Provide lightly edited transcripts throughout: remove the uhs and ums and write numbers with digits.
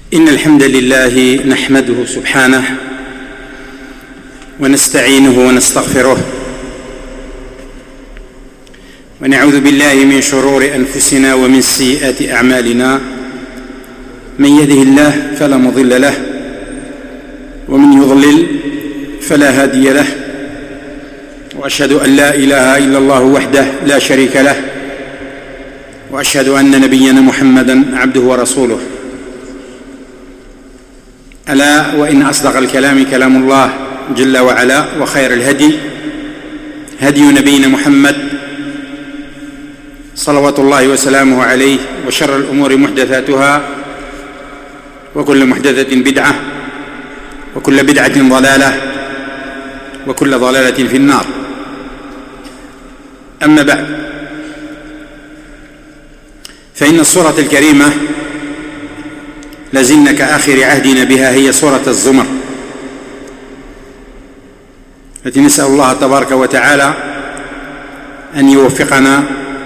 إن الحمد لله نحمده سبحانه ونستعينه ونستغفره ونعوذ بالله من شرور أنفسنا ومن سيئات أعمالنا. من يهده الله فلا مضل له ومن يضلل فلا هادي له، وأشهد أن لا إله إلا الله وحده لا شريك له، وأشهد أن نبينا محمدا عبده ورسوله. ألا وإن أصدق الكلام كلام الله جل وعلا، وخير الهدي هدي نبينا محمد صلوات الله وسلامه عليه، وشر الأمور محدثاتها، وكل محدثة بدعة، وكل بدعة ضلالة، وكل ضلالة في النار. أما بعد، فإن السورة الكريمة لازلنا كآخر عهدنا بها، هي سورة الزمر، التي نسأل الله تبارك وتعالى أن يوفقنا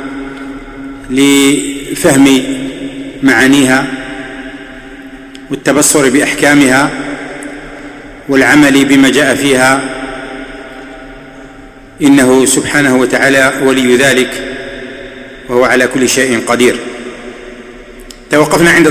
لفهم معانيها والتبصر بأحكامها والعمل بما جاء فيها، إنه سبحانه وتعالى ولي ذلك وهو على كل شيء قدير. توقفنا في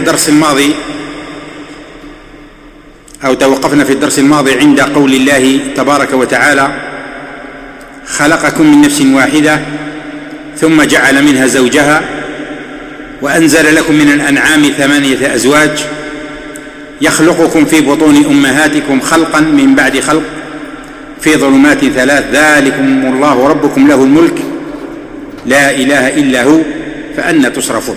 الدرس الماضي عند قول الله تبارك وتعالى: خلقكم من نفس واحدة ثم جعل منها زوجها وأنزل لكم من الأنعام 8 أزواج يخلقكم في بطون أمهاتكم خلقا من بعد خلق في ظلمات 3 ذلكم الله ربكم له الملك لا إله إلا هو فأنى تصرفون.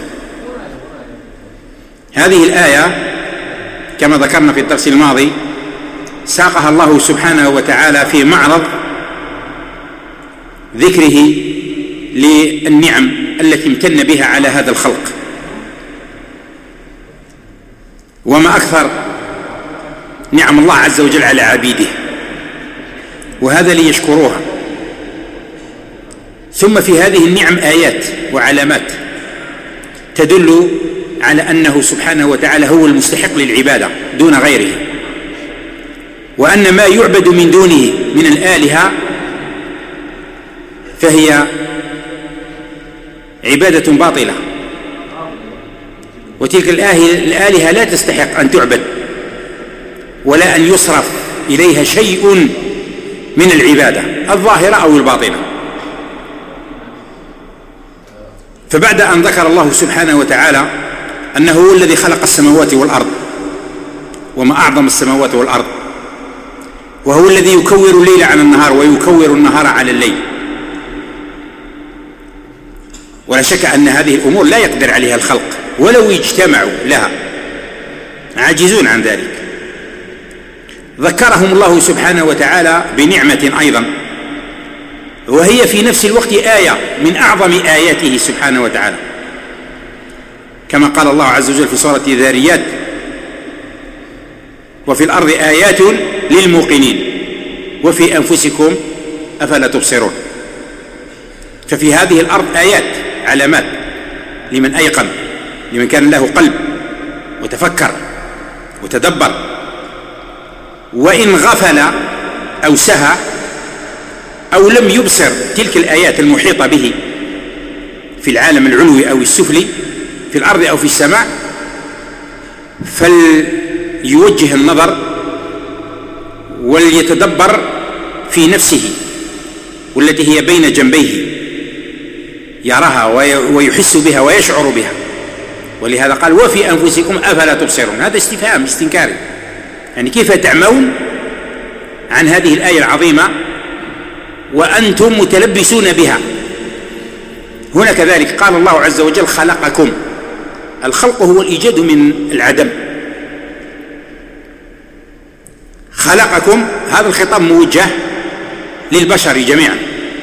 هذه الآية كما ذكرنا في الدرس الماضي ساقها الله سبحانه وتعالى في معرض ذكره للنعم التي امتن بها على هذا الخلق، وما أكثر نعم الله عز وجل على عبيده، وهذا ليشكروها. ثم في هذه النعم آيات وعلامات تدل على أنه سبحانه وتعالى هو المستحق للعبادة دون غيره، وأن ما يعبد من دونه من الآلهة فهي عبادة باطلة، وتلك الآلهة لا تستحق أن تعبد ولا أن يصرف إليها شيء من العبادة الظاهرة أو الباطنة. فبعد أن ذكر الله سبحانه وتعالى أنه هو الذي خلق السماوات والأرض، وما أعظم السماوات والأرض، وهو الذي يكور الليل على النهار ويكور النهار على الليل، ولا شك أن هذه الأمور لا يقدر عليها الخلق ولو اجتمعوا لها، عاجزون عن ذلك. ذكرهم الله سبحانه وتعالى بنعمة أيضا، وهي في نفس الوقت آية من أعظم آياته سبحانه وتعالى، كما قال الله عز وجل في سورة الذاريات: وفي الأرض آيات للموقنين وفي أنفسكم أفلا تبصرون. ففي هذه الأرض آيات، علامات لمن أيقن، لمن كان له قلب وتفكر وتدبر. وإن غفل أو سهى أو لم يبصر تلك الآيات المحيطة به في العالم العلوي أو السفلي، في الأرض أو في السماء، فليوجه النظر وليتدبر في نفسه والتي هي بين جنبيه، يراها ويحس بها ويشعر بها. ولهذا قال: وفي أنفسكم أفلا تبصرون. هذا استفهام استنكاري، يعني كيف تعمون عن هذه الآية العظيمة وأنتم متلبسون بها؟ هنا كذلك قال الله عز وجل: خلقكم. الخلق هو الإيجاد من العدم. خلقكم، هذا الخطاب موجه للبشر جميعا،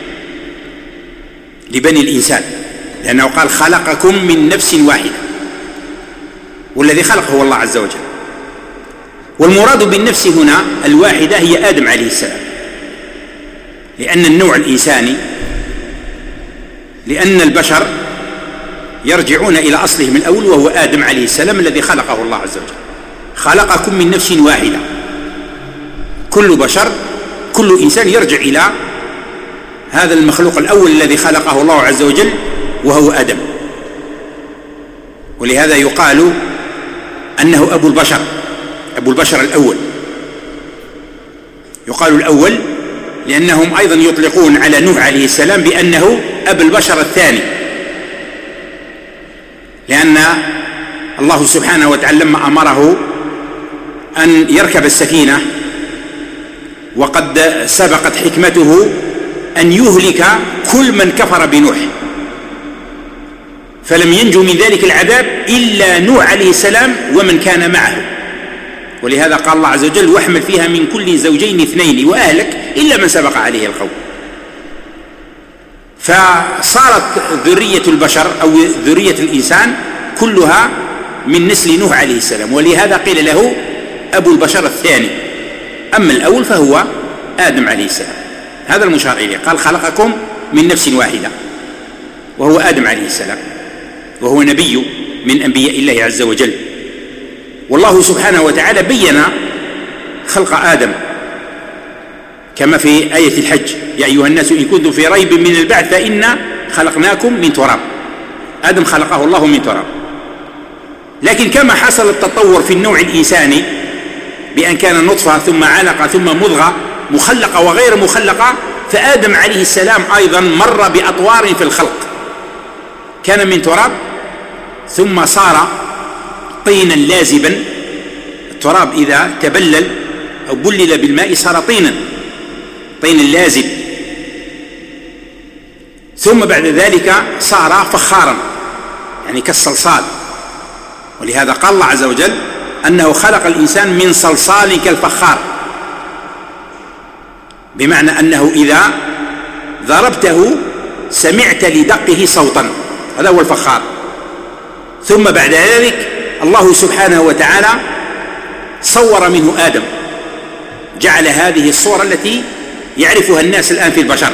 لبني الإنسان، لأنه قال: خلقكم من نفس واحدة، والذي خلق هو الله عز وجل. والمراد بالنفس هنا الواحدة هي آدم عليه السلام، لأن النوع الإنساني، لأن البشر يرجعون إلى أصلهم الأول وهو آدم عليه السلام الذي خلقه الله عز وجل. خلقكم من نفس واحدة. كل بشر، كل إنسان يرجع إلى هذا المخلوق الأول الذي خلقه الله عز وجل وهو آدم. ولهذا يقال أنه أبو البشر، أبو البشر الأول. يقال الأول لأنهم أيضا يطلقون على نوح عليه السلام بأنه أبو البشر الثاني، لأن الله سبحانه وتعالى لما أمره أن يركب السفينة وقد سبقت حكمته أن يهلك كل من كفر بنوح، فلم ينجو من ذلك العذاب إلا نوح عليه السلام ومن كان معه. ولهذا قال الله عز وجل: واحمل فيها من كل زوجين اثنين وأهلك إلا من سبق عليه القول. فصارت ذرية البشر أو ذرية الإنسان كلها من نسل نوح عليه السلام، ولهذا قيل له أبو البشر الثاني. أما الأول فهو آدم عليه السلام، هذا المشار إليه. قال: خلقكم من نفس واحدة، وهو آدم عليه السلام، وهو نبي من أنبياء الله عز وجل. والله سبحانه وتعالى بين خلق آدم كما في آية الحج: يا أيها الناس إن كنتم في ريب من البعث فإنا خلقناكم من تراب. آدم خلقه الله من تراب. لكن كما حصل التطور في النوع الإنساني بأن كان نطفة ثم علقة ثم مضغة مخلقة وغير مخلقة، فآدم عليه السلام أيضا مر بأطوار في الخلق. كان من تراب ثم صار طينا لازبا. التراب إذا تبلل أو بلل بالماء صار طينا لازب. ثم بعد ذلك صار فخارا، يعني كالصلصال. ولهذا قال الله عز وجل أنه خلق الإنسان من صلصال كالفخار، بمعنى أنه إذا ضربته سمعت لدقه صوتا، هذا هو الفخار. ثم بعد ذلك الله سبحانه وتعالى صور منه آدم، جعل هذه الصورة التي يعرفها الناس الآن في البشر.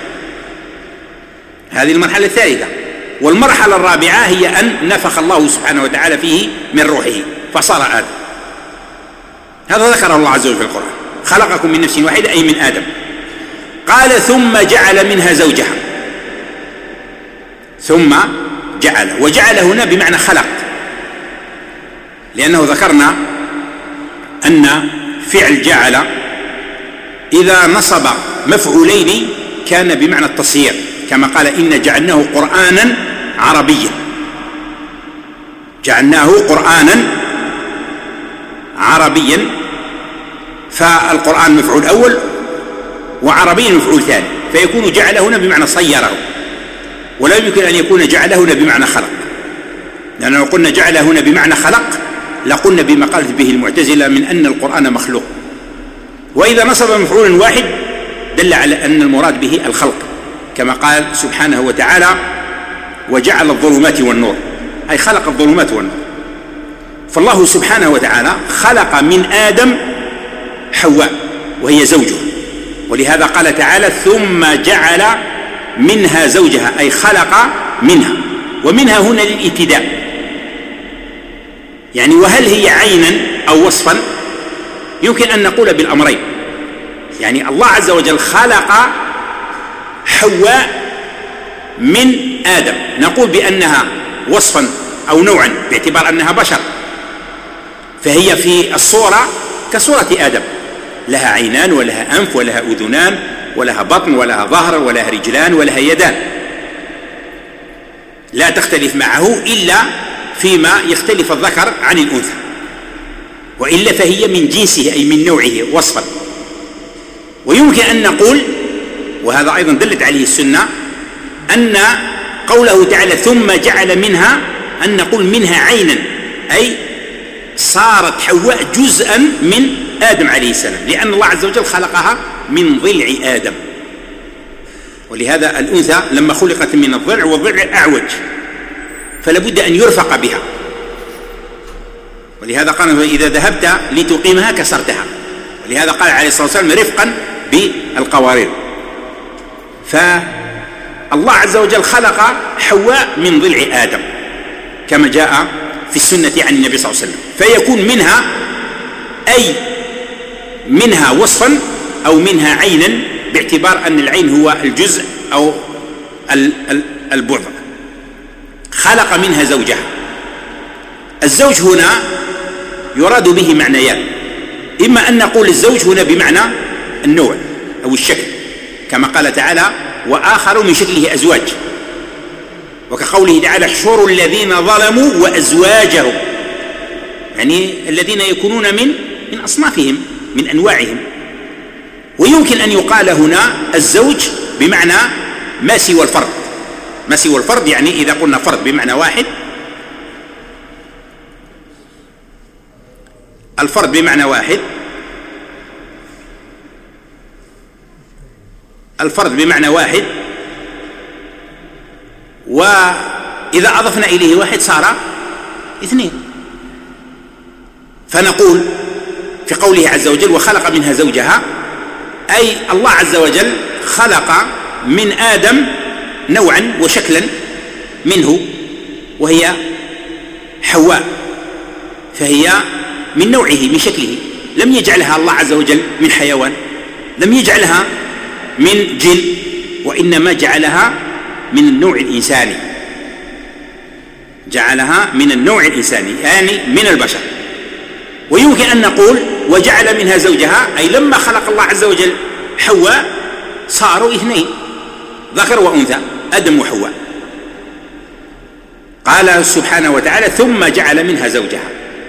هذه المرحلة الثالثة. والمرحلة الرابعة هي أن نفخ الله سبحانه وتعالى فيه من روحه فصار آدم. هذا ذكره الله عز وجل في القرآن: خلقكم من نفس واحدة، أي من آدم. قال: ثم جعل منها زوجها. ثم جعل، وجعل هنا بمعنى خلق، لأنه ذكرنا أن فعل جعل إذا نصب مفعولين كان بمعنى التصيير، كما قال: إن جعلناه قرآنا عربيا. جعلناه قرآنا عربيا، فالقرآن مفعول أول وعربي مفعول ثاني، فيكون جعل هنا بمعنى صيره، ولا يمكن أن يكون جعل هنا بمعنى خلق، لأنه قلنا جعل هنا بمعنى خلق لقلنا بما قالت به المعتزلة من أن القرآن مخلوق. وإذا نصب مفعول واحد دل على أن المراد به الخلق، كما قال سبحانه وتعالى: وجعل الظلمات والنور، أي خلق الظلمات والنور. فالله سبحانه وتعالى خلق من آدم حواء وهي زوجه، ولهذا قال تعالى: ثم جعل منها زوجها، أي خلق منها. ومنها هنا للابتداء، يعني وهل هي عينا أو وصفا؟ يمكن أن نقول بالأمرين. يعني الله عز وجل خلق حواء من آدم، نقول بأنها وصفا أو نوعا باعتبار أنها بشر، فهي في الصورة كصورة آدم، لها عينان ولها أنف ولها أذنان ولها بطن ولها ظهر ولها رجلان ولها يدان، لا تختلف معه إلا فيما يختلف الذكر عن الأنثى، وإلا فهي من جنسه أي من نوعه وصفا. ويمكن أن نقول، وهذا أيضا دلت عليه السنة، أن قوله تعالى ثم جعل منها، أن نقول منها عينا، أي صارت حواء جزءا من آدم عليه السلام، لأن الله عز وجل خلقها من ضلع آدم. ولهذا الأنثى لما خلقت من الضلع، والضلع أعوج، فلا بد أن يرفق بها. ولهذا قال: إذا ذهبت لتقيمها كسرتها. ولهذا قال عليه الصلاة والسلام: رفقا بالقوارير. فالله عز وجل خلق حواء من ضلع آدم كما جاء في السنة عن النبي صلى الله عليه وسلم، فيكون منها أي منها وصفا أو منها عينا، باعتبار أن العين هو الجزء أو البعد. خلق منها زوجها. الزوج هنا يراد به معنيان، إما أن نقول الزوج هنا بمعنى النوع أو الشكل، كما قال تعالى وآخر من شكله أزواج، وكقوله تعالى احشروا الذين ظلموا وأزواجهم، يعني الذين يكونون من أصنافهم من أنواعهم. ويمكن أن يقال هنا الزوج بمعنى ما سوى الفرد، ما سوى الفرد، يعني إذا قلنا فرد بمعنى واحد، الفرد بمعنى واحد، الفرد بمعنى واحد، وإذا أضفنا إليه واحد صار اثنين. فنقول في قوله عز وجل وخلق منها زوجها، أي الله عز وجل خلق من آدم نوعا وشكلا منه وهي حواء، فهي من نوعه من شكله، لم يجعلها الله عز وجل من حيوان، لم يجعلها من جن، وإنما جعلها من النوع الإنساني، جعلها من النوع الإنساني يعني من البشر. ويمكن أن نقول وجعل منها زوجها، أي لما خلق الله عز وجل حواء صاروا اثنين، ذكر وأنثى، آدم وحواء. قال سبحانه وتعالى ثم جعل منها زوجها.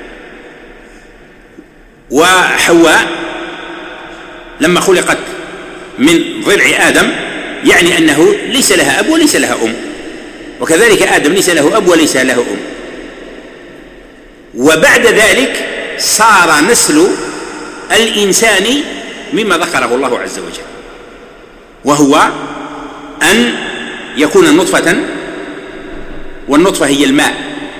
وحواء لما خلقت من ضلع آدم يعني أنه ليس لها أب وليس لها أم، وكذلك آدم ليس له أب وليس له أم. وبعد ذلك صار نسل الإنسان مما ذكره الله عز وجل، وهو أن يكون نطفة، والنطفة هي الماء،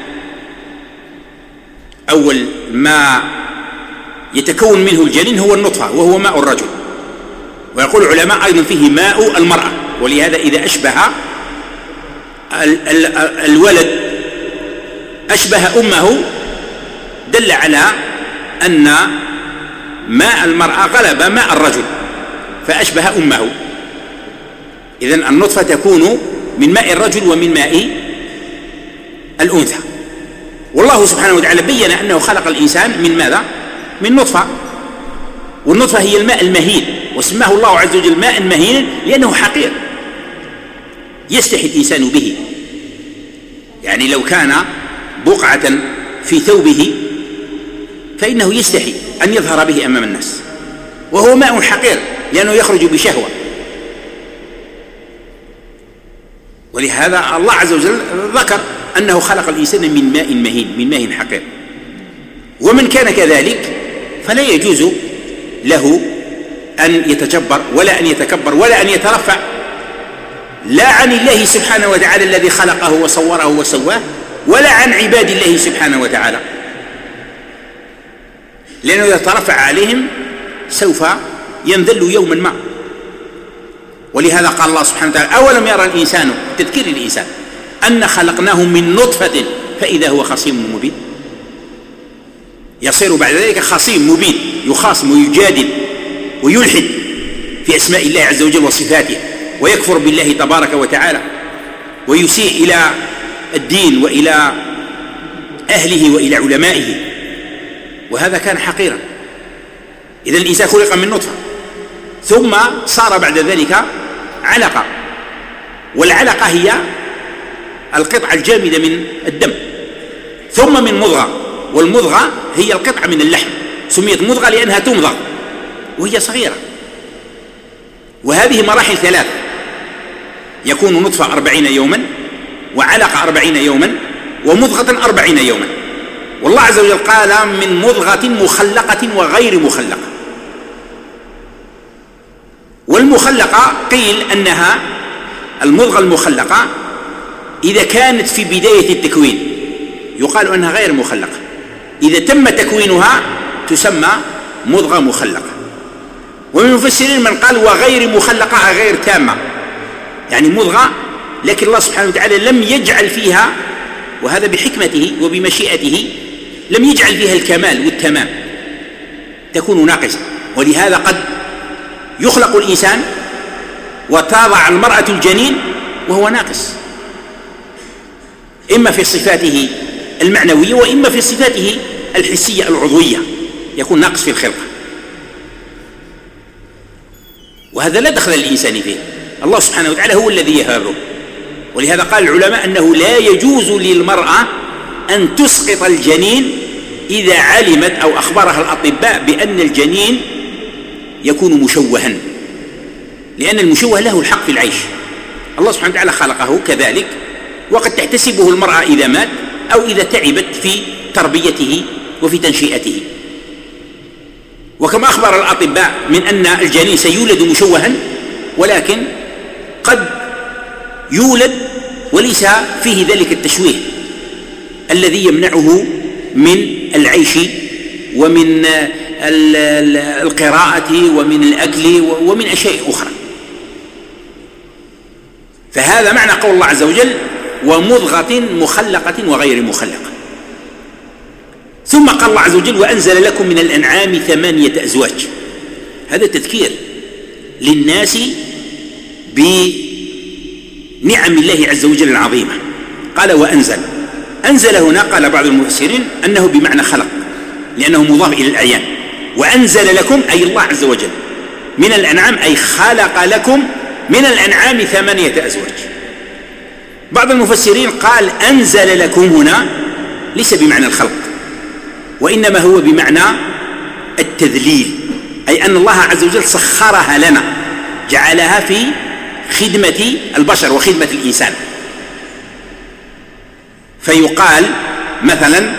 أول ما يتكون منه الجنين هو النطفة وهو ماء الرجل. ويقول العلماء أيضا فيه ماء المرأة، ولهذا إذا أشبه الولد أشبه أمه دل على أن ماء المرأة غلب ماء الرجل فأشبه أمه. إذن النطفة تكون من ماء الرجل ومن ماء الأنثى. والله سبحانه وتعالى بين أنه خلق الإنسان من ماذا؟ من نطفة، والنطفة هي الماء المهين، وسماه الله عز وجل ماء مهين لأنه حقير يستحي الإنسان به. يعني لو كان بقعة في ثوبه فإنه يستحي أن يظهر به أمام الناس، وهو ماء حقير لأنه يخرج بشهوة. ولهذا الله عز وجل ذكر أنه خلق الإنسان من ماء مهين، من ماء حقير. ومن كان كذلك فلا يجوز له أن يتجبر ولا أن يتكبر ولا أن يترفع لا عن الله سبحانه وتعالى الذي خلقه وصوره وسواه، ولا عن عباد الله سبحانه وتعالى، لأنه إذا ترفع عليهم سوف ينذل يوما ما. ولهذا قال الله سبحانه وتعالى أولم يرى الإنسان، تذكير الإنسان، أن خلقناه من نطفة فإذا هو خصيم مبين. يصير بعد ذلك خصيم مبين، يخاصم ويجادل ويلحد في أسماء الله عز وجل وصفاته، ويكفر بالله تبارك وتعالى، ويسيء إلى الدين وإلى أهله وإلى علمائه، وهذا كان حقيرا. إذا الإنسان خلق من نطفة ثم صار بعد ذلك علقة، والعلقة هي القطعة الجامدة من الدم، ثم من مضغة، والمضغة هي القطعة من اللحم، سميت مضغة لأنها تمضغ وهي صغيرة. وهذه مراحل ثلاث، يكون نطفة 40 يوما، وعلقة 40 يوما، ومضغة 40 يوما. والله عز وجل قال من مضغة مخلقة وغير مخلقة. والمخلقة قيل أنها المضغة المخلقة إذا كانت في بداية التكوين يقال أنها غير مخلقة، إذا تم تكوينها تسمى مضغة مخلقة. ومن المفسرين من قال وغير مخلقة غير تامة، يعني مضغة لكن الله سبحانه وتعالى لم يجعل فيها وهذا بحكمته وبمشيئته لم يجعل فيها الكمال والتمام، تكون ناقصة. ولهذا قد يخلق الإنسان وتضع المرأة الجنين وهو ناقص، إما في صفاته المعنوية وإما في صفاته الحسية العضوية، يكون ناقص في الخلقة، وهذا لا دخل للإنسان فيه، الله سبحانه وتعالى هو الذي يهابه. ولهذا قال العلماء أنه لا يجوز للمرأة أن تسقط الجنين إذا علمت أو أخبرها الأطباء بأن الجنين يكون مشوها، لأن المشوه له الحق في العيش، الله سبحانه وتعالى خلقه كذلك، وقد تحتسبه المرأة إذا مات أو إذا تعبت في تربيته وفي تنشئته. وكما أخبر الأطباء من أن الجنين سيولد مشوها، ولكن قد يولد وليس فيه ذلك التشويه الذي يمنعه من العيش ومن القراءة ومن الأكل ومن أشياء أخرى. فهذا معنى قول الله عز وجل: ومضغة مخلقة وغير مخلقة. ثم قال الله عز وجل: وأنزل لكم من الأنعام 8 أزواج. هذا تذكير للناس بنعم الله عز وجل العظيمة. قال: أنزل هنا قال بعض المفسرين أنه بمعنى خلق، لأنه مضاف إلى الأعيان. وأنزل لكم أي الله عز وجل من الأنعام، أي خلق لكم من الأنعام 8 أزواج. بعض المفسرين قال أنزل لكم هنا ليس بمعنى الخلق، وإنما هو بمعنى التذليل، أي أن الله عز وجل سخرها لنا، جعلها في خدمة البشر وخدمة الإنسان. فيقال مثلا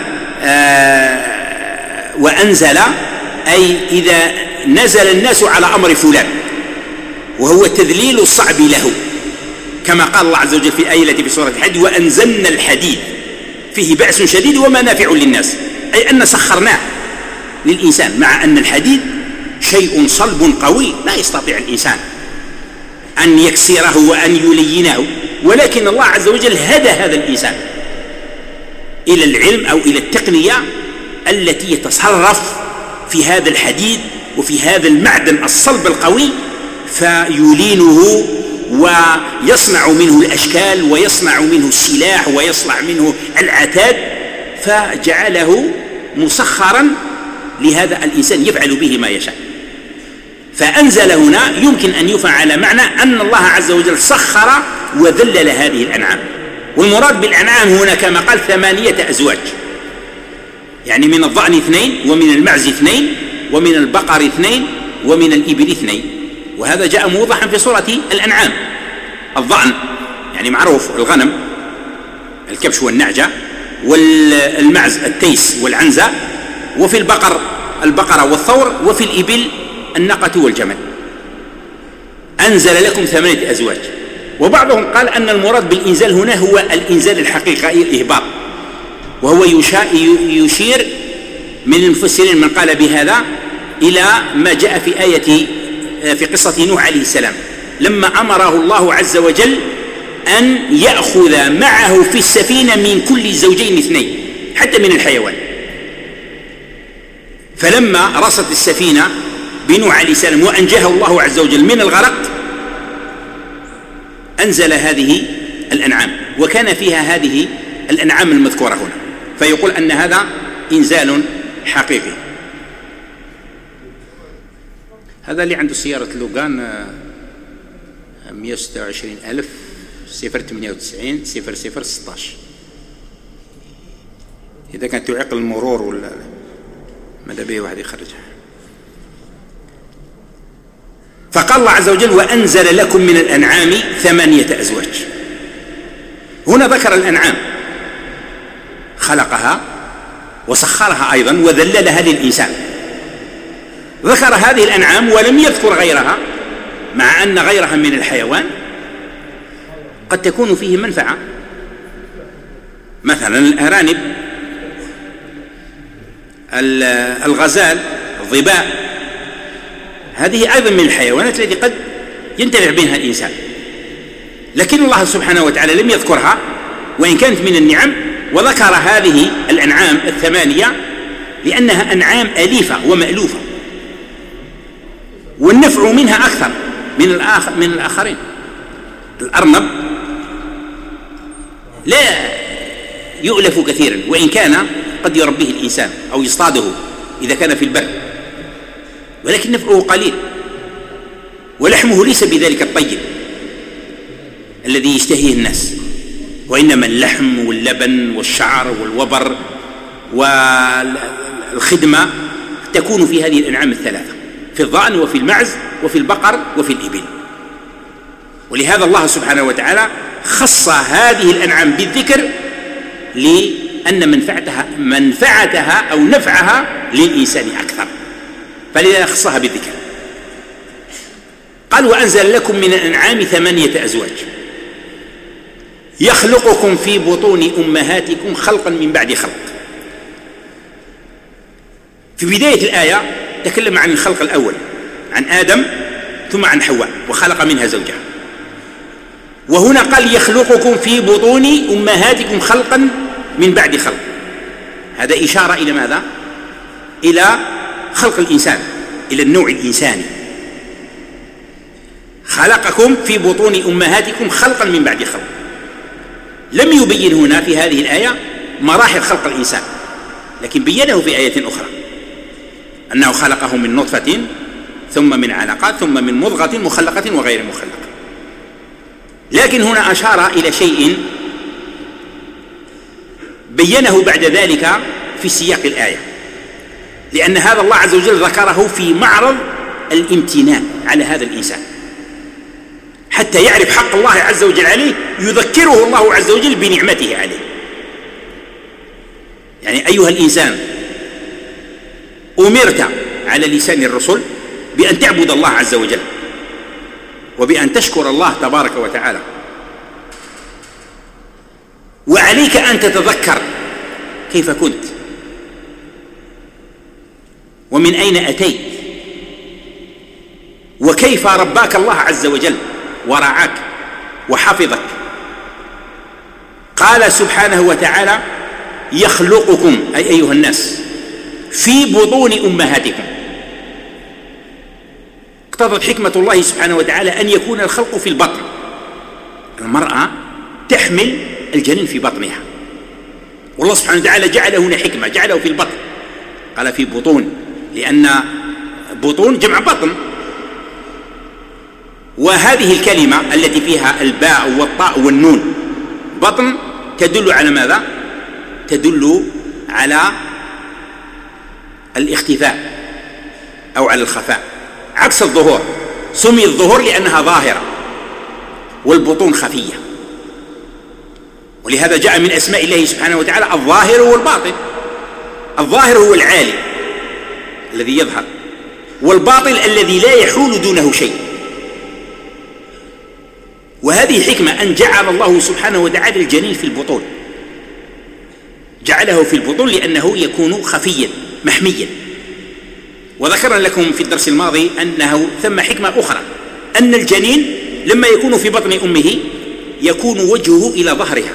وأنزل أي إذا نزل الناس على أمر فلان، وهو تذليل الصعب له، كما قال الله عز وجل في آية التي في سورة الحديد: وأنزلنا الحديد فيه بأس شديد ومنافع للناس، أي أن سخرناه للإنسان، مع أن الحديد شيء صلب قوي لا يستطيع الإنسان أن يكسره وأن يلينه، ولكن الله عز وجل هدى هذا الإنسان إلى العلم أو إلى التقنية التي يتصرف في هذا الحديد وفي هذا المعدن الصلب القوي، فيلينه ويصنع منه الأشكال ويصنع منه السلاح ويصنع منه العتاد، فجعله مسخرا لهذا الإنسان يفعل به ما يشاء. فأنزل هنا يمكن أن يفهم على معنى أن الله عز وجل سخر وذلل هذه الأنعام. والمراد بالأنعام هنا كما قال 8 أزواج، يعني من الضأن 2 ومن المعز 2 ومن البقر 2 ومن الإبل 2. وهذا جاء موضحا في سورة الأنعام. الضأن يعني معروف الغنم، الكبش والنعجة، والمعز التيس والعنزة، وفي البقرة والثور، وفي الإبل الناقة والجمل. أنزل لكم 8 أزواج. وبعضهم قال أن المراد بالإنزال هنا هو الإنزال الحقيقي، الإهباط، وهو يشير من المفسرين من قال بهذا إلى ما جاء في آية في قصة نوح عليه السلام، لما أمره الله عز وجل أن يأخذ معه في السفينة من كل زوجين 2 حتى من الحيوان. فلما رست السفينة بنوح عليه السلام وأنجاه الله عز وجل من الغرق، أنزل هذه الأنعام، وكان فيها هذه الأنعام المذكورة هنا، فيقول أن هذا إنزال حقيقي. هذا اللي عنده سيارة لوغان 126,000 098 0016، إذا كانت تعيق المرور ولا ماذا به واحد يخرجها. فقال الله عز وجل: وأنزل لكم من الأنعام 8 أزواج. هنا ذكر الأنعام، خلقها وسخرها أيضا وذللها للإنسان. ذكر هذه الأنعام ولم يذكر غيرها، مع أن غيرها من الحيوان قد تكون فيه منفعة، مثلا الأرانب، الغزال، الظباء، هذه أيضا من الحيوانات التي قد ينتفع بها الإنسان، لكن الله سبحانه وتعالى لم يذكرها، وإن كانت من النعم وذكر هذه الأنعام الثمانية لأنها أنعام أليفة ومألوفة، والنفع منها أكثر من الآخرين. الأرنب لا يؤلف كثيرا، وإن كان قد يربيه الإنسان أو يصطاده إذا كان في البر، ولكن نفعه قليل، ولحمه ليس بذلك الطيب الذي يشتهيه الناس، وإنما اللحم واللبن والشعر والوبر والخدمة تكون في هذه الأنعام الثلاثة، في الضأن وفي المعز وفي البقر وفي الإبل. ولهذا الله سبحانه وتعالى خص هذه الأنعام بالذكر لأن منفعتها أو نفعها للإنسان أكثر، فلذا خصها بالذكر. قال: وأنزل لكم من الأنعام 8 أزواج يخلقكم في بطون أمهاتكم خلقا من بعد خلق. في بداية الآية تكلم عن الخلق الأول، عن آدم ثم عن حواء، وخلق منها زوجها. وهنا قال: يخلقكم في بطون أمهاتكم خلقا من بعد خلق. هذا إشارة إلى ماذا؟ إلى خلق الإنسان، إلى النوع الإنساني. خلقكم في بطون أمهاتكم خلقا من بعد خلق. لم يبين هنا في هذه الآية مراحل خلق الإنسان، لكن بينه في آية أخرى أنه خلقه من نطفة ثم من علقة ثم من مضغة مخلقة وغير مخلقة. لكن هنا أشار إلى شيء بينه بعد ذلك في سياق الآية، لأن هذا الله عز وجل ذكره في معرض الامتنان على هذا الإنسان، حتى يعرف حق الله عز وجل عليه، يذكره الله عز وجل بنعمته عليه. يعني أيها الإنسان، أمرت على لسان الرسل بأن تعبد الله عز وجل، وبأن تشكر الله تبارك وتعالى، وعليك أن تتذكر كيف كنت ومن أين أتيت وكيف رباك الله عز وجل ورعاك وحفظك. قال سبحانه وتعالى: يخلقكم أي أيها الناس في بطون أمهاتكم. اقتضت حكمة الله سبحانه وتعالى أن يكون الخلق في البطن. المرأة تحمل الجنين في بطنها، والله سبحانه وتعالى جعله هنا حكمة، جعله في البطن، قال في بطون، لأن بطون جمع بطن. وهذه الكلمة التي فيها الباء والطاء والنون بطن تدل على ماذا؟ تدل على الاختفاء أو على الخفاء، عكس الظهور. سمي الظهور لأنها ظاهرة، والبطون خفية، ولهذا جاء من أسماء الله سبحانه وتعالى الظاهر والباطن. الظاهر هو العالي الذي يظهر، والباطن الذي لا يحول دونه شيء. وهذه حكمة أن جعل الله سبحانه وتعالى الجنين في البطون، جعله في البطون لأنه يكون خفيا محميا. وذكرنا لكم في الدرس الماضي أنه ثم حكمة أخرى، أن الجنين لما يكون في بطن أمه يكون وجهه إلى ظهرها،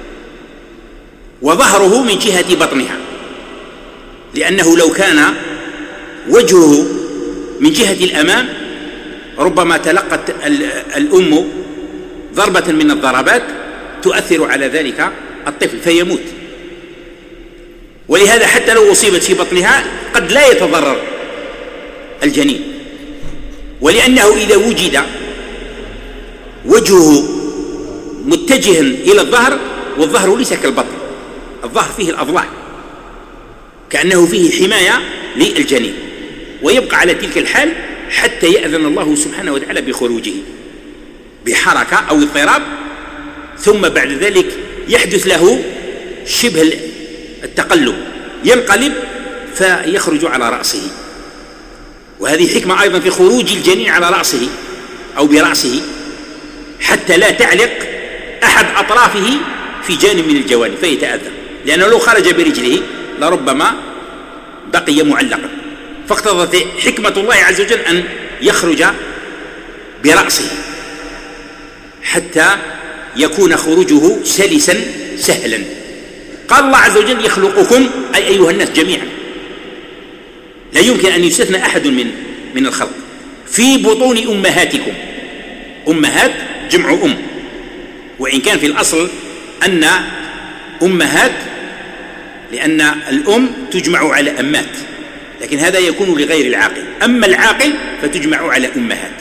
وظهره من جهة بطنها، لأنه لو كان وجهه من جهة الأمام ربما تلقت الأم ضربة من الضربات تؤثر على ذلك الطفل فيموت. ولهذا حتى لو أصيبت في بطنها قد لا يتضرر الجنين، ولأنه إذا وجد وجهه متجها إلى الظهر، والظهر ليس كالبطن، الظهر فيه الأضلاع، كأنه فيه حماية للجنين، ويبقى على تلك الحال حتى يأذن الله سبحانه وتعالى بخروجه بحركة أو اضطراب، ثم بعد ذلك يحدث له شبه التقلب، ينقلب فيخرج على رأسه. وهذه حكمة أيضا في خروج الجنين على رأسه أو برأسه، حتى لا تعلق أحد أطرافه في جانب من الجوانب فيتأذى، لأنه لو خرج برجله لربما بقي معلقا. فاقتضت حكمة الله عز وجل أن يخرج برأسه حتى يكون خروجه سلسا سهلا. قال الله عز وجل يخلقكم أي أيها الناس جميعا، لا يمكن أن يستثنى أحد من الخلق، في بطون أمهاتكم. أمهات جمع وإن كان في الأصل أن أمهات لأن الأم تجمع على أمات، لكن هذا يكون لغير العاقل. أما العاقل فتجمع على أمهات،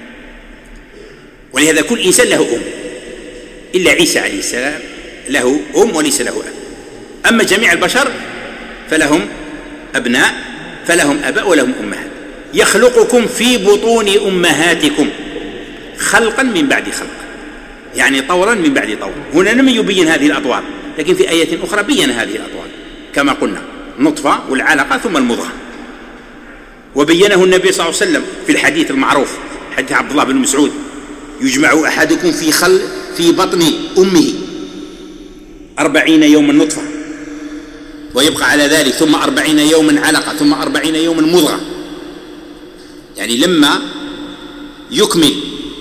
ولهذا كل إنسان له إلا عيسى عليه السلام له وليس له أب. أما جميع البشر فلهم أبناء، فلهم أباء ولهم أمهات. يخلقكم في بطون أمهاتكم خلقا من بعد خلق، يعني طورا من بعد طور. هنا لم يبين هذه الأطوار، لكن في آية أخرى بين هذه الأطوار كما قلنا، نطفة والعلقة ثم المضغة، وبينه النبي صلى الله عليه وسلم في الحديث المعروف حديث عبد الله بن مسعود: يجمع أحدكم في بطن أمه 40 يوما نطفة، ويبقى على ذلك ثم 40 يوما علقة، ثم 40 يوما مضغة. يعني لما يكمل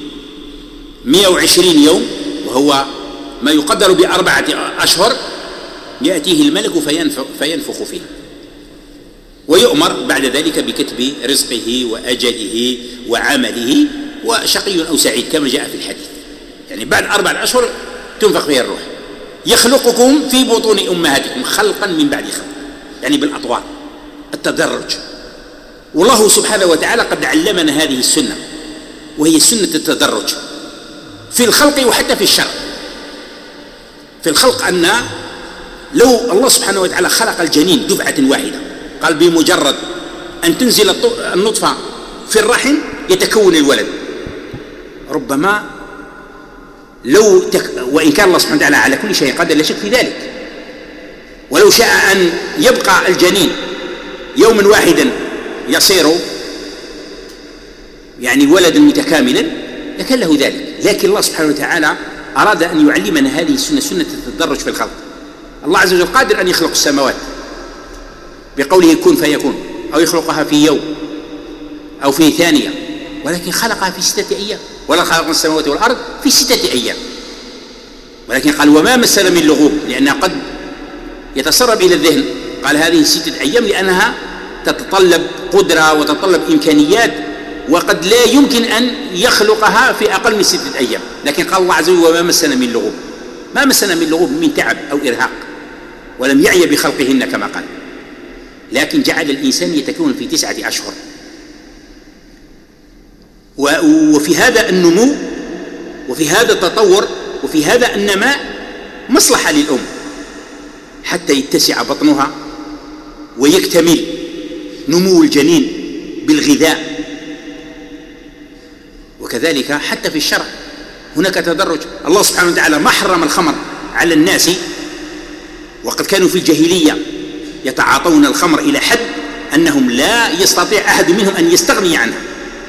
120 يوم وهو ما يقدر ب4 أشهر يأتيه الملك فينفخ فيه، ويؤمر بعد ذلك بكتب رزقه وأجله وعمله وشقي أو سعيد كما جاء في الحديث. يعني بعد 4 أشهر تنفخ فيها الروح. يخلقكم في بطون أمهاتكم خلقا من بعد خلق، يعني بالأطوار، التدرج. والله سبحانه وتعالى قد علمنا هذه السنة، وهي سنة التدرج في الخلق وحتى في الشرع. في الخلق أن لو الله سبحانه وتعالى خلق الجنين دفعة واحدة، قال بمجرد أن تنزل النطفة في الرحم يتكون الولد، ربما وإن كان الله سبحانه وتعالى على كل شيء قادر لا شك في ذلك، ولو شاء أن يبقى الجنين يوما واحدا يصير يعني ولدا متكاملا لكان له ذلك. لكن الله سبحانه وتعالى أراد أن يعلمنا هذه السنة، سنة التدرج في الخلق. الله عز وجل قادر أن يخلق السماوات بقوله كن فيكون، أو يخلقها في يوم أو في ثانية، ولكن خلقها في 6 أيام. ولا خلقنا السماوات والأرض في 6 أيام، ولكن قال وما مسنا من لغوب، لأنها قد يتسرب إلى الذهن. قال هذه 6 أيام لأنها تتطلب قدرة وتتطلب إمكانيات، وقد لا يمكن أن يخلقها في أقل من 6 أيام. لكن قال الله عز وجل وما مسنا من لغوب، ما مسنا من لغوب من تعب أو إرهاق، ولم يعي بخلقهن كما قال، لكن جعل الإنسان يتكون في 9 أشهر. وفي هذا النمو وفي هذا التطور وفي هذا النماء مصلحة للأم حتى يتسع بطنها ويكتمل نمو الجنين بالغذاء. وكذلك حتى في الشرع هناك تدرج. الله سبحانه وتعالى ما حرم الخمر على الناس، وقد كانوا في الجاهلية يتعاطون الخمر إلى حد أنهم لا يستطيع أحد منهم أن يستغني عنها،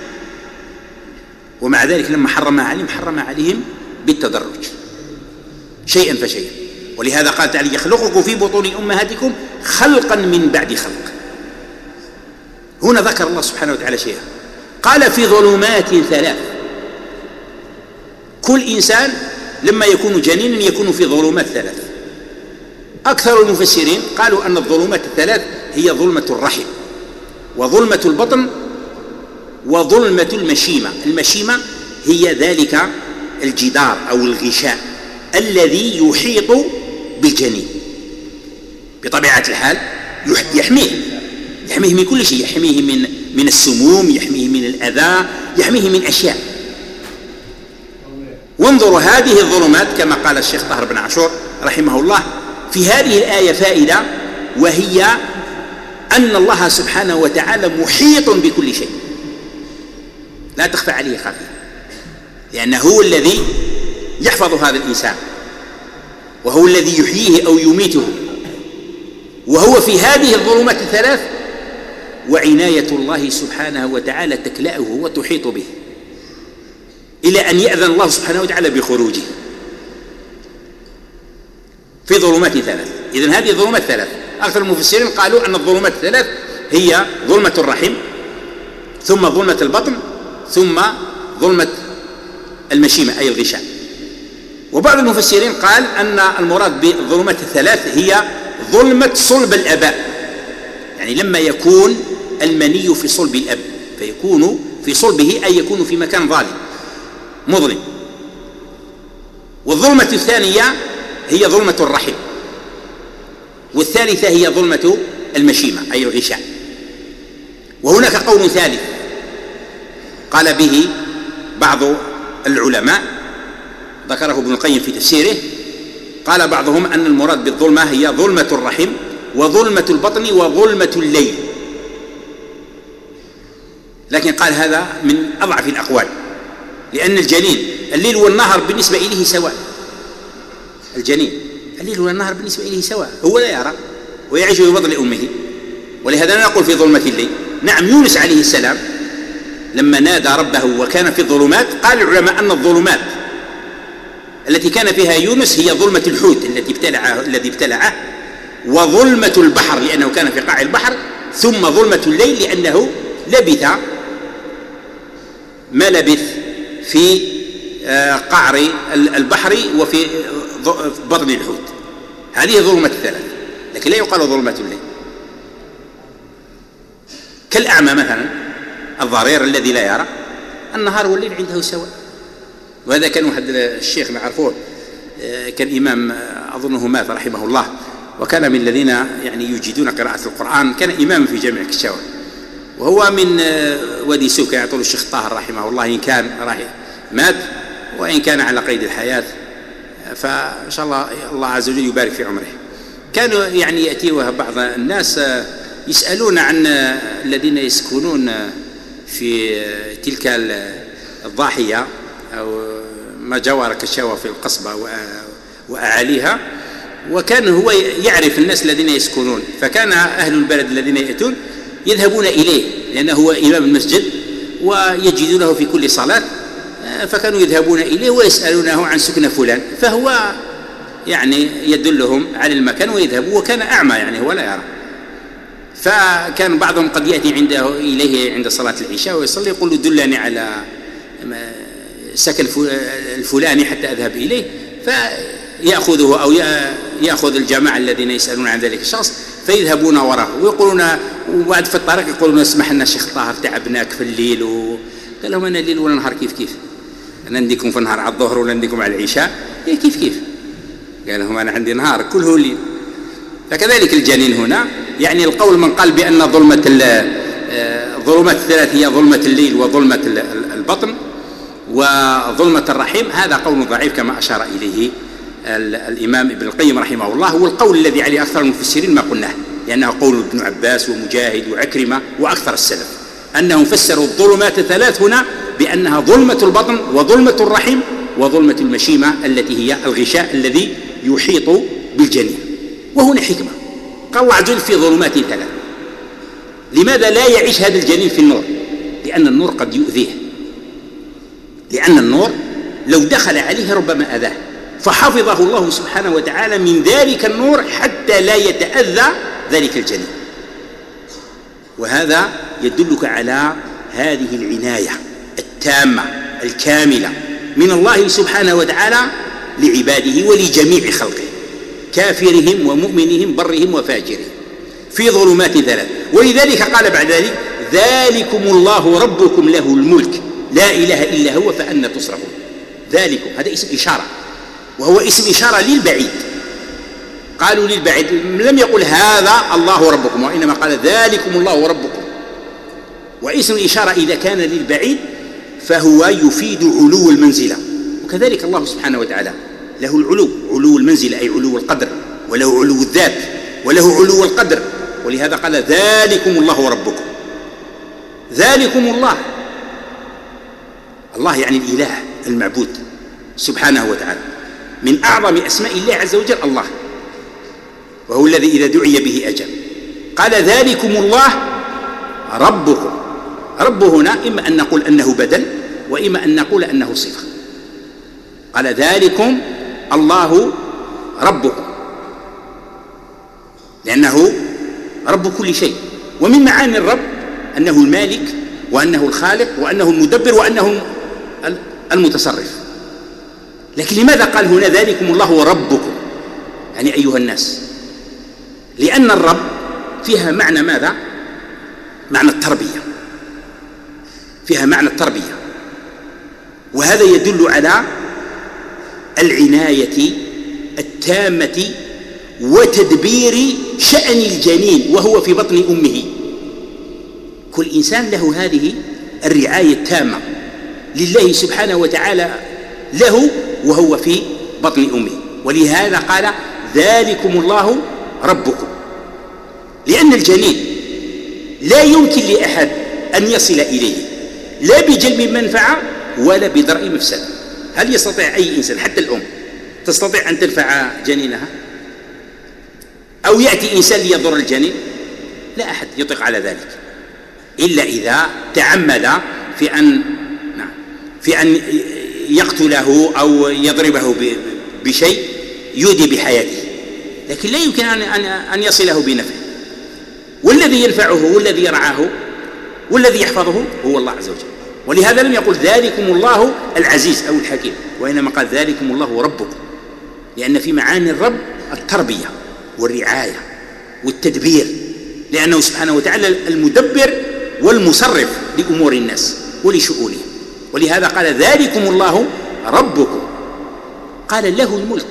ومع ذلك لما حرمها عليهم بالتدرج شيئا فشيئا. ولهذا قال تعالى يخلقكم في بطون أمهاتكم خلقا من بعد خلق. هنا ذكر الله سبحانه وتعالى شيئا، قال في ظلمات 3. كل إنسان لما يكون جنينا يكون في ظلمات 3. أكثر المفسرين قالوا أن الظلمات 3 هي ظلمة الرحم وظلمة البطن وظلمة المشيمة. المشيمة هي ذلك الجدار أو الغشاء الذي يحيط بالجنين بطبيعة الحال، يحميه من كل شيء، يحميه من السموم، يحميه من الأذى، يحميه من أشياء. وانظروا هذه الظلمات كما قال الشيخ طاهر بن عاشور رحمه الله في هذه الآية فائدة، وهي أن الله سبحانه وتعالى محيط بكل شيء لا تخفى عليه خافية، لأنه هو الذي يحفظ هذا الإنسان، وهو الذي يحييه أو يميته، وهو في هذه الظلمات 3. وعناية الله سبحانه وتعالى تكلأه وتحيط به إلى أن يأذن الله سبحانه وتعالى بخروجه في ظلمات 3. إذن هذه ظلمات 3. أكثر المفسرين قالوا أن الظلمات 3 هي ظلمة الرحم، ثم ظلمة البطن، ثم ظلمة المشيمة أي الغشاء. وبعض المفسرين قال أن المراد بالظلمات الثلاث هي ظلمة صلب الآباء، يعني لما يكون المني في صلب الأب فيكون في صلبه أي يكون في مكان ظالم مظلم. والظلمة الثانية هي ظلمة الرحم، والثالثة هي ظلمة المشيمة أي الغشاء. وهناك قول ثالث قال به بعض العلماء ذكره ابن القيم في تفسيره، قال بعضهم أن المراد بالظلمة هي ظلمة الرحم وظلمة البطن وظلمة الليل، لكن قال هذا من أضعف الأقوال، لأن الجنين الليل والنهار بالنسبة إليه سواء، الجنين الليل والنهار بالنسبة إليه سواء، هو لا يرى ويعيش في بطن أمه. ولهذا لا نقول في ظلمة الليل. نعم يونس عليه السلام لما نادى ربه وكان في الظلمات، قال العلماء أن الظلمات التي كان فيها يونس هي ظلمة الحوت الذي ابتلعه، وظلمة البحر لأنه كان في قاع البحر، ثم ظلمة الليل لأنه لبث ما لبث في قعر البحر وفي بطن الحوت. هذه ظلمة الثلاث، لكن لا يقال ظلمة الليل. كالأعمى مثلا الضرير الذي لا يرى، النهار والليل عنده سواء. وهذا كان واحد الشيخ نعرفوه كان إمام أظنه مات رحمه الله، وكان من الذين يعني يجيدون قراءة القرآن، كان إماما في جامع كشاور، وهو من وادي سوكا يعطوه الشيخ طاهر رحمه الله، إن كان مات وإن كان على قيد الحياة، فإن شاء الله عز وجل يبارك في عمره. كانوا يعني يأتيه بعض الناس يسألون عن الذين يسكنون في تلك الضاحية أو ما جاور كشاوة في القصبة وأعاليها، وكان هو يعرف الناس الذين يسكنون، فكان أهل البلد الذين يأتون يذهبون إليه لأنه هو إمام المسجد ويجدونه في كل صلاة، فكانوا يذهبون إليه ويسألونه عن سكن فلان، فهو يعني يدلهم على المكان ويذهبوا، وكان أعمى يعني هو لا يرى. فكان بعضهم قد يأتي إليه عند صلاة العشاء ويصلي، يقول له دلني على سكن الفلاني حتى أذهب إليه، فيأخذه أو يأخذ الجماعة الذين يسألون عن ذلك الشخص فيذهبون وراءه ويقولون، وبعد في الطريق يقولون اسمح لنا شيخ طاهر تعبناك في الليل. قال لهم أنا الليل ولا نهار كيف أنا عندكم في النهار على الظهر ولا عندكم على العشاء كيف قال لهم أنا عندي نهار كله الليل. فكذلك الجنين هنا، يعني القول من قال بأن ظلمة الثلاث هي ظلمة الليل وظلمة البطن وظلمة الرحم، هذا قول ضعيف كما أشار إليه الإمام ابن القيم رحمه الله. هو القول الذي عليه أكثر المفسرين ما قلناه، لأنه قول ابن عباس ومجاهد وعكرمة وأكثر السلف، أنهم فسروا الظلمات الثلاث هنا بأنها ظلمة البطن وظلمة الرحم وظلمة المشيمة التي هي الغشاء الذي يحيط بالجنين. وهنا حكمة، قال الله عز وجل في ظلمات ثلاث. لماذا لا يعيش هذا الجنين في النور؟ لأن النور قد يؤذيه، لأن النور لو دخل عليه ربما أذاه، فحفظه الله سبحانه وتعالى من ذلك النور حتى لا يتأذى ذلك الجنين. وهذا يدلك على هذه العناية التامة الكاملة من الله سبحانه وتعالى لعباده ولجميع خلقه، كافرهم ومؤمنهم برهم وفاجرهم، في ظلمات ثلاث. ولذلك قال بعد ذلك ذلكم الله ربكم له الملك لا إله إلا هو فأنى تصرفون. ذلكم هذا اسم إشارة، وهو اسم إشارة للبعيد. قالوا للبعيد، لم يقل هذا الله ربكم، وإنما قال ذلكم الله ربكم. واسم الإشارة إذا كان للبعيد فهو يفيد علو المنزلة، وكذلك الله سبحانه وتعالى له العلو، علو المنزلة أي علو القدر، وله علو الذات وله علو القدر. ولهذا قال ذلكم الله ربكم. ذلكم الله، الله يعني الإله المعبود سبحانه وتعالى، من أعظم أسماء الله عز وجل الله، وهو الذي إذا دعي به أجاب. قال ذلكم الله ربكم. رب هنا إما أن نقول أنه بدل، وإما أن نقول أنه صفة. قال ذلكم الله ربكم، لأنه رب كل شيء. ومن معاني الرب أنه المالك، وأنه الخالق، وأنه المدبر، وأنه المتصرف. لكن لماذا قال هنا ذلكم الله ربكم، يعني أيها الناس؟ لأن الرب فيها معنى ماذا؟ معنى التربية، فيها معنى التربية، وهذا يدل على العناية التامة وتدبير شأن الجنين وهو في بطن أمه. كل إنسان له هذه الرعاية التامة لله سبحانه وتعالى له وهو في بطن أمه. ولهذا قال ذلكم الله ربكم، لأن الجنين لا يمكن لأحد أن يصل إليه لا بجلب منفعة ولا بدرء مفسدة. هل يستطيع أي إنسان حتى الأم تستطيع أن تنفع جنينها؟ أو يأتي إنسان ليضر الجنين؟ لا أحد يطيق على ذلك إلا إذا تعمد في أن يقتله أو يضربه بشيء يؤذي بحياته، لكن لا يمكن أن يصله بنفعه. والذي ينفعه والذي يرعاه والذي يحفظه هو الله عز وجل. ولهذا لم يقل ذلكم الله العزيز أو الحكيم، وإنما قال ذلكم الله ربكم، لأن في معاني الرب التربية والرعاية والتدبير، لأنه سبحانه وتعالى المدبر والمصرف لأمور الناس ولشؤونهم. ولهذا قال ذلكم الله ربكم، قال له الملك.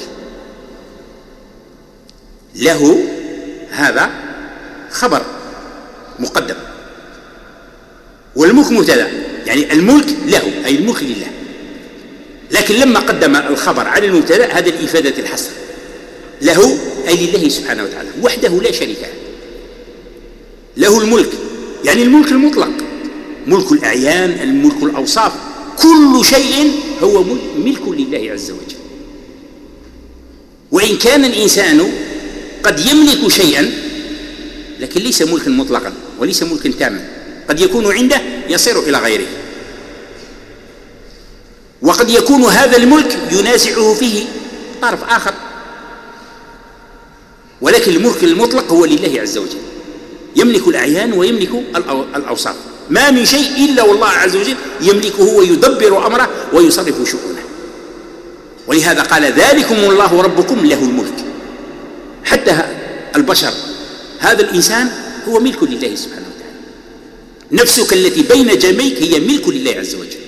له هذا خبر مقدم، والملك مبتدأ، يعني الملك له أي الملك لله. لكن لما قدم الخبر على المبتدأ هذا لإفادة الحصر، له أي لله سبحانه وتعالى وحده لا شريك له. له الملك يعني الملك المطلق، ملك الأعيان، الملك الأوصاف، كل شيء هو ملك لله عز وجل. وإن كان الإنسان قد يملك شيئا لكن ليس ملكا مطلقا وليس ملكا تاما، قد يكون عنده يصير إلى غيره، وقد يكون هذا الملك ينازعه فيه طرف آخر، ولكن الملك المطلق هو لله عز وجل، يملك الأعيان ويملك الأوصاف. ما من شيء إلا والله عز وجل يملكه ويدبر أمره ويصرف شؤونه. ولهذا قال ذلكم الله ربكم له الملك. حتى البشر، هذا الإنسان هو ملك لله سبحانه وتعالى، نفسك التي بين جنبيك هي ملك لله عز وجل،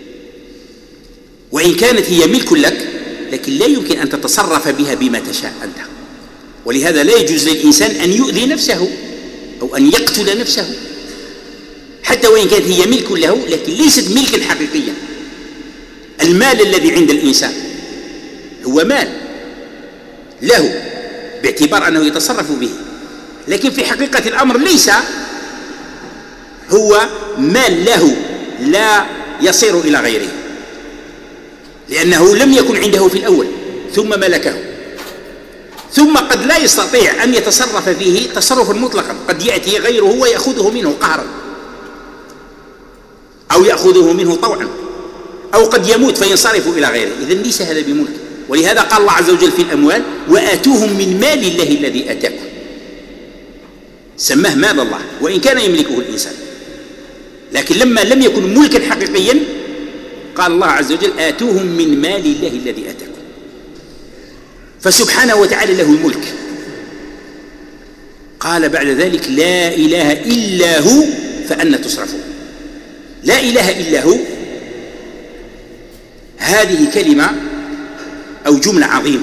وإن كانت هي ملك لك لكن لا يمكن أن تتصرف بها بما تشاء أنت. ولهذا لا يجوز للإنسان أن يؤذي نفسه أو أن يقتل نفسه، حتى وإن كانت هي ملك له لكن ليست ملكا حقيقيا. المال الذي عند الإنسان هو مال له باعتبار أنه يتصرف به، لكن في حقيقة الأمر ليس هو مال له لا يصير إلى غيره، لأنه لم يكن عنده في الأول ثم ملكه، ثم قد لا يستطيع أن يتصرف فيه تصرفا مطلقا، قد يأتي غيره ويأخذه منه قهرا أو يأخذه منه طوعا، أو قد يموت فينصرف إلى غيره. إذن ليس هذا بملك. ولهذا قال الله عز وجل في الأموال وآتوهم من مال الله الذي آتاكم، سماه مال الله وإن كان يملكه الإنسان، لكن لما لم يكن ملكا حقيقيا قال الله عز وجل آتوهم من مال الله الذي آتاكم. فسبحانه وتعالى له الملك. قال بعد ذلك لا إله إلا هو فأنى تصرفون. لا إله إلا هو هذه كلمة أو جملة عظيمة،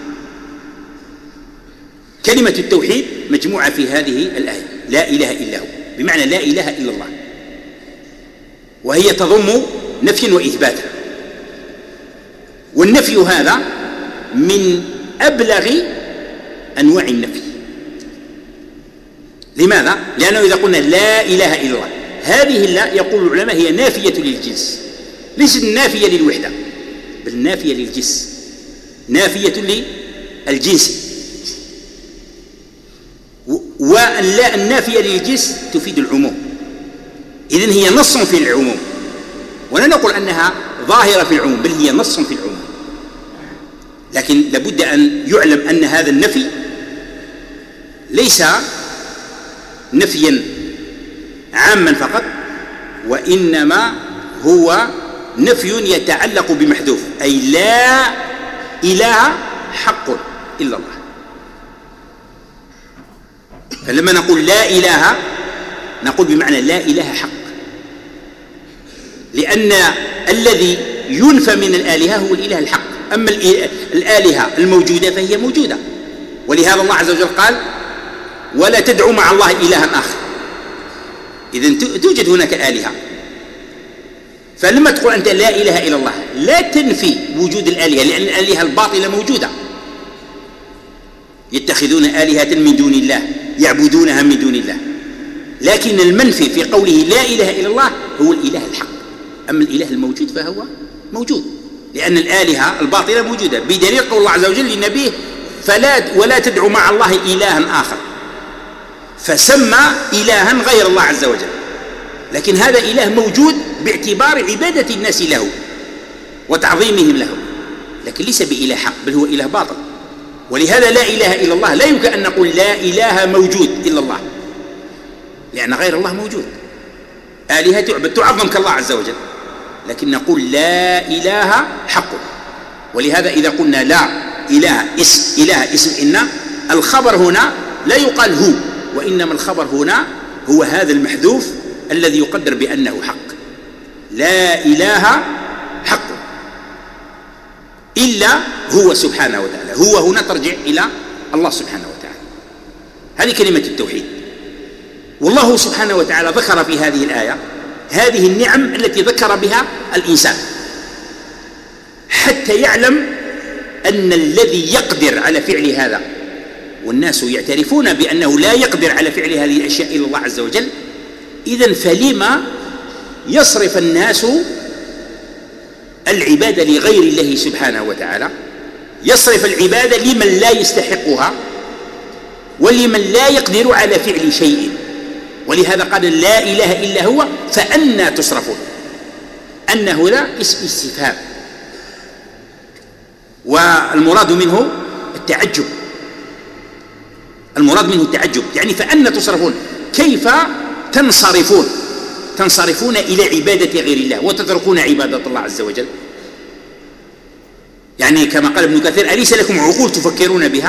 كلمة التوحيد مجموعة في هذه الآية، لا إله إلا هو بمعنى لا إله إلا الله، وهي تضم نفي وإثبات. والنفي هذا من أبلغ أنواع النفي. لماذا؟ لأنه إذا قلنا لا إله إلا الله، هذه اللا يقول العلماء هي نافية للجنس، ليست نافية للوحدة بل نافية للجنس، نافية للجنس. واللا النافية للجنس تفيد العموم، إذن هي نص في العموم، ولا نقول أنها ظاهرة في العموم بل هي نص في العموم. لكن لابد أن يعلم أن هذا النفي ليس نفيا عاما فقط، وإنما هو نفي يتعلق بمحذوف، أي لا إله حق إلا الله. فلما نقول لا إله نقول بمعنى لا إله حق، لأن الذي ينفى من الآلهة هو الإله الحق، أما الآلهة الموجودة فهي موجودة. ولهذا الله عز وجل قال ولا تدعوا مع الله إلها آخر. إذن توجد هناك آلهة، فلما تقول أنت لا إله إلا الله لا تنفي وجود الآلهة، لأن الآلهة الباطلة موجودة، يتخذون آلهة من دون الله يعبدونها من دون الله. لكن المنفي في قوله لا إله إلا الله هو الإله الحق، أما الإله الموجود فهو موجود، لأن الآلهة الباطلة موجودة، بدليل قول الله عز وجل لنبيه ولا تدعوا مع الله إلها آخر، فسمى إلها غير الله عز وجل. لكن هذا إله موجود باعتبار عبادة الناس له وتعظيمهم له، لكن ليس بإله حق، بل هو إله باطل. ولهذا لا إله إلا الله لا يمكن أن نقول لا إله موجود إلا الله، لأن غير الله موجود، آلهة تعبد تعظم كالله عز وجل، لكن نقول لا إله حق. ولهذا إذا قلنا لا إله اسم إن، الخبر هنا لا يقال هو، وإنما الخبر هنا هو هذا المحذوف الذي يقدر بأنه حق. لا إله حق إلا هو سبحانه وتعالى، هو هنا ترجع إلى الله سبحانه وتعالى، هذه كلمة التوحيد. والله سبحانه وتعالى ذكر في هذه الآية هذه النعم التي ذكر بها الإنسان حتى يعلم أن الذي يقدر على فعل هذا، والناس يعترفون بأنه لا يقدر على فعل هذه الأشياء إلا الله عز وجل، إذن فلما يصرف الناس العبادة لغير الله سبحانه وتعالى، يصرف العبادة لمن لا يستحقها ولمن لا يقدر على فعل شيء. ولهذا قال لا إله إلا هو فأنى تصرفون. أن هنا اسم استفهام، والمراد منه التعجب، المراد منه التعجب، يعني فأنى تصرفون، كيف تنصرفون إلى عبادة غير الله وتتركون عبادة الله عز وجل؟ يعني كما قال ابن كثير أليس لكم عقول تفكرون بها؟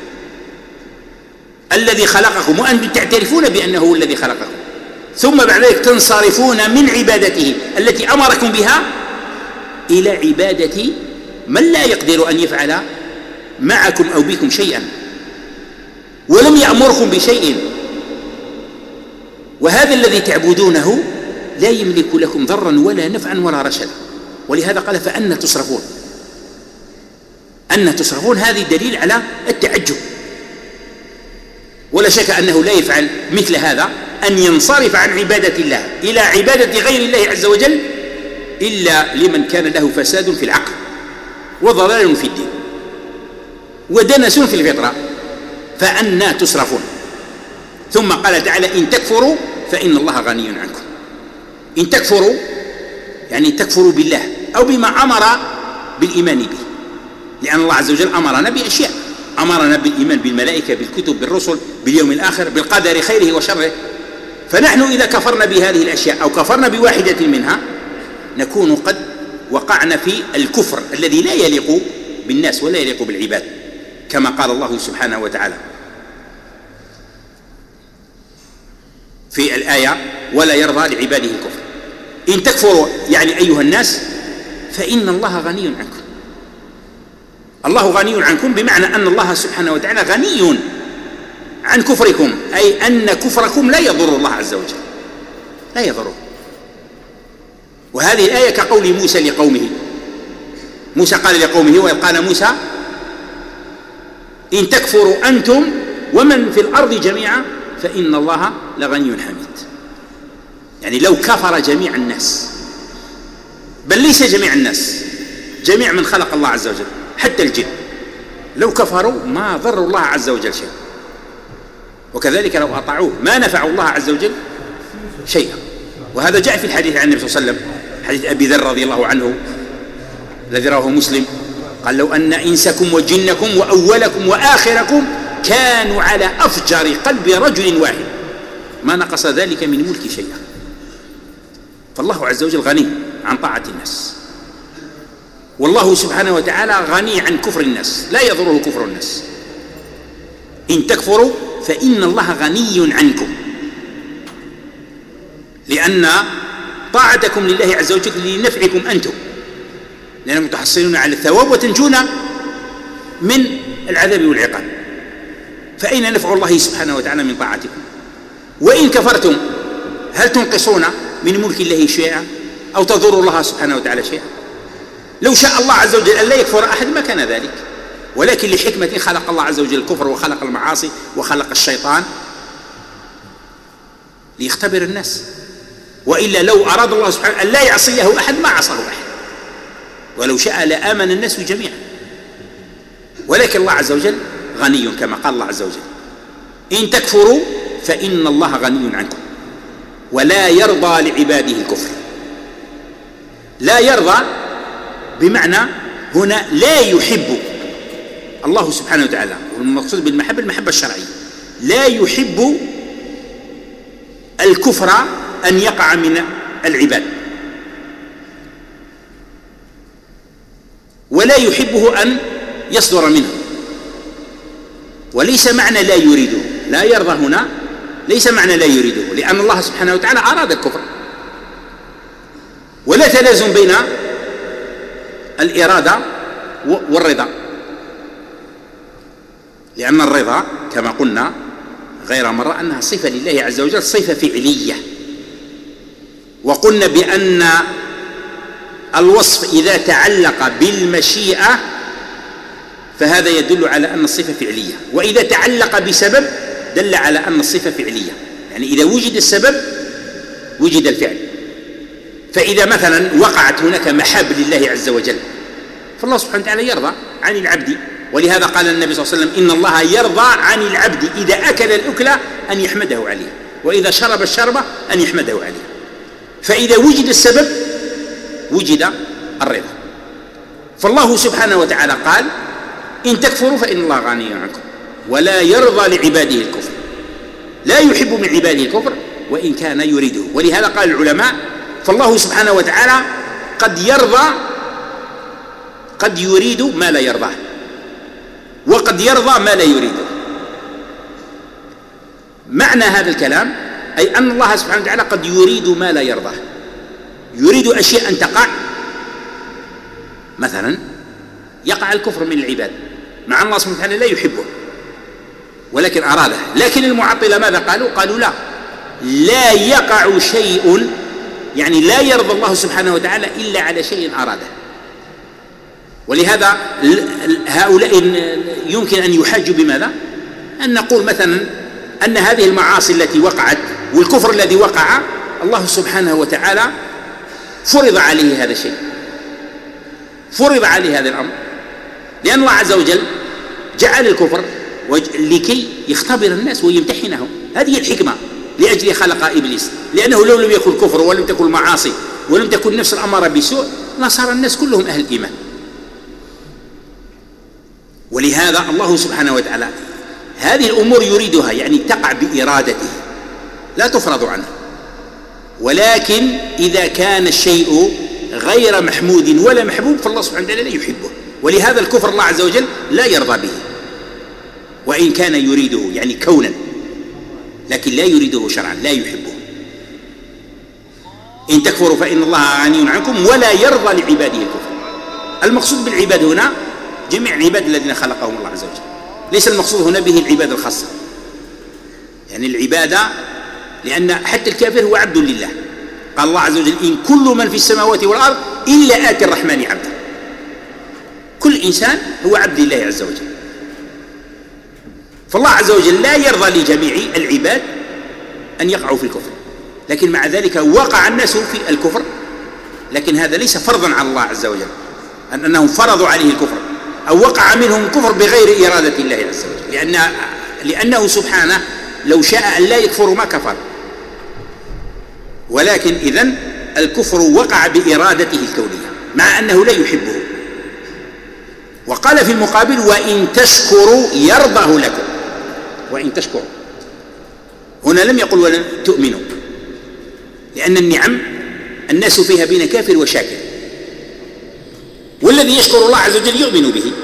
الذي خلقكم وأنتم تعترفون بأنه هو الذي خلقكم، ثم بعد ذلك تنصرفون من عبادته التي أمركم بها إلى عبادة من لا يقدر أن يفعل معكم أو بكم شيئا ولم يأمركم بشيء، وهذا الذي تعبدونه لا يملك لكم ضرا ولا نفعا ولا رشدا. ولهذا قال فأنى تصرفون. أن تصرفون هذه دليل على التعجب، ولا شك أنه لا يفعل مثل هذا أن ينصرف عن عبادة الله إلى عبادة غير الله عز وجل إلا لمن كان له فساد في العقل وضلال في الدين ودنس في الفطرة. فأنى تصرفون. ثم قال تعالى إن تكفروا فإن الله غني عنكم. إن تكفروا يعني تكفروا بالله أو بما أمر بالإيمان به، لأن الله عز وجل أمرنا بأشياء، أمرنا بالإيمان بالملائكة بالكتب بالرسل باليوم الآخر بالقدر خيره وشره. فنحن إذا كفرنا بهذه الأشياء أو كفرنا بواحدة منها نكون قد وقعنا في الكفر الذي لا يليق بالناس ولا يليق بالعباد، كما قال الله سبحانه وتعالى في الآية ولا يرضى لعباده الكفر. إن تكفروا يعني أيها الناس فإن الله غني عنكم. الله غني عنكم بمعنى أن الله سبحانه وتعالى غني عن كفركم، أي أن كفركم لا يضر الله عز وجل، لا يضره. وهذه الآية كقول موسى لقومه، موسى قال لقومه وإذ قال موسى إن تكفروا أنتم ومن في الأرض جميعا فإن الله لغني حميد. يعني لو كفر جميع الناس، بل ليس جميع الناس، جميع من خلق الله عز وجل حتى الجن، لو كفروا ما ضروا الله عز وجل شيئا، وكذلك لو أطاعوه ما نفعوا الله عز وجل شيئا. وهذا جاء في الحديث عن النبي صلى الله عليه وسلم، حديث أبي ذر رضي الله عنه الذي رواه مسلم، قال لو أن إنسكم وجنكم وأولكم وآخركم كانوا على أفجر قلب رجل واحد ما نقص ذلك من ملك شيئا. فالله عز وجل غني عن طاعة الناس. والله سبحانه وتعالى غني عن كفر الناس، لا يضره كفر الناس. إن تكفروا فإن الله غني عنكم، لأن طاعتكم لله عز وجل لنفعكم أنتم، لأنكم تحصلون على الثواب وتنجون من العذاب والعقاب. فأين نفع الله سبحانه وتعالى من طاعتكم؟ وإن كفرتم هل تنقصون من ملك الله شيئا أو تضر الله سبحانه وتعالى شيئا؟ لو شاء الله عز وجل أن لا يكفر أحد ما كان ذلك، ولكن لحكمة خلق الله عز وجل الكفر وخلق المعاصي وخلق الشيطان ليختبر الناس. وإلا لو أراد الله سبحانه أن لا يعصيه أحد ما عصاه أحد، ولو شاء لآمن الناس جميعا. ولكن الله عز وجل غني، كما قال الله عز وجل: إن تكفروا فإن الله غني عنكم ولا يرضى لعباده الكفر. لا يرضى بمعنى هنا لا يحب الله سبحانه وتعالى، والمقصود بالمحبة المحبة الشرعية. لا يحب الكفر أن يقع من العباد، ولا يحبه أن يصدر منه. وليس معنى لا يريده، لا يرضى هنا ليس معنى لا يريده، لأن الله سبحانه وتعالى أراد الكفر. ولا تلازم بين الإرادة والرضا، لأن الرضا كما قلنا غير مرة أنها صفة لله عز وجل، صفة فعلية. وقلنا بأن الوصف إذا تعلق بالمشيئة فهذا يدل على أن الصفة فعلية، وإذا تعلق بسبب دل على أن الصفة فعلية. يعني إذا وجد السبب وجد الفعل. فإذا مثلا وقعت هناك محاب لله عز وجل فالله سبحانه وتعالى يرضى عن العبد، ولهذا قال النبي صلى الله عليه وسلم: إن الله يرضى عن العبد إذا أكل الأكلة أن يحمده عليه، وإذا شرب الشربة أن يحمده عليه. فإذا وجد السبب وجد الرضا. فالله سبحانه وتعالى قال: إن تكفروا فإن الله غني عنكم ولا يرضى لعباده الكفر. لا يحب من عباده الكفر وإن كان يريده. ولهذا قال العلماء: فالله سبحانه وتعالى قد يرضى، قد يريد ما لا يرضاه، وقد يرضى ما لا يريده. معنى هذا الكلام أي أن الله سبحانه وتعالى قد يريد ما لا يرضاه، يريد أشياء أن تقع، مثلا يقع الكفر من العباد مع أن الله سبحانه وتعالى لا يحبه ولكن أراده. لكن المعطلة ماذا قالوا؟ قالوا لا يقع شيء، يعني لا يرضى الله سبحانه وتعالى إلا على شيء أراده. ولهذا هؤلاء يمكن أن يحاجوا بماذا؟ أن نقول مثلا أن هذه المعاصي التي وقعت والكفر الذي وقع الله سبحانه وتعالى فرض عليه هذا الشيء، فرض عليه هذا الأمر، لأن الله عز وجل جعل الكفر لكي يختبر الناس ويمتحنهم. هذه الحكمة لأجل خلق إبليس، لأنه لو لم يكن كفر ولم تكن معاصي ولم تكن نفس الأمارة بسوء لصار الناس كلهم أهل الإيمان. ولهذا الله سبحانه وتعالى هذه الأمور يريدها، يعني تقع بإرادته لا تفرض عنه. ولكن إذا كان الشيء غير محمود ولا محبوب فالله سبحانه وتعالى لا يحبه. ولهذا الكفر الله عز وجل لا يرضى به وإن كان يريده يعني كونا، لكن لا يريده شرعا، لا يحبه. إن تكفروا فإن الله غني عنكم ولا يرضى لعباده الكفر. المقصود بالعباد هنا جميع العباد الذين خلقهم الله عز وجل، ليس المقصود هنا به العباد الخاصة، يعني العبادة، لأن حتى الكافر هو عبد لله. قال الله عز وجل: إن كل من في السماوات والأرض إلا آتي الرحمن عبدا. كل إنسان هو عبد الله عز وجل. فالله عز وجل لا يرضى لجميع العباد أن يقعوا في الكفر، لكن مع ذلك وقع الناس في الكفر، لكن هذا ليس فرضا على الله عز وجل أنهم فرضوا عليه الكفر أو وقع منهم كفر بغير إرادة الله عز وجل، لأنه سبحانه لو شاء أن لا يكفروا ما كفر. ولكن إذن الكفر وقع بإرادته الكونية مع أنه لا يحبه. وقال في المقابل: وإن تشكروا يرضه لكم. وإن تشكروا هنا لم يقل ولن تؤمنوا، لأن النعم الناس فيها بين كافر وشاكر، والذي يشكر الله عز وجل يؤمن به